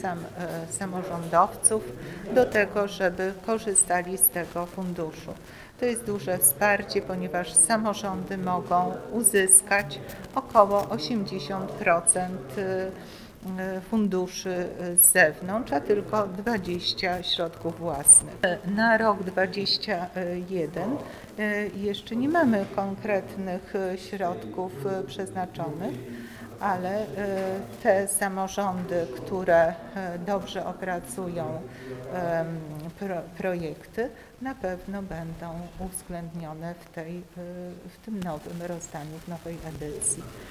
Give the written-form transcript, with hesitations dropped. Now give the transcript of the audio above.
Samorządowców do tego, żeby korzystali z tego funduszu. To jest duże wsparcie, ponieważ samorządy mogą uzyskać około 80% funduszy z zewnątrz, a tylko 20% środków własnych. Na rok 2021 jeszcze nie mamy konkretnych środków przeznaczonych, ale te samorządy, które dobrze opracują projekty, na pewno będą uwzględnione w tym nowym rozdaniu, w nowej edycji.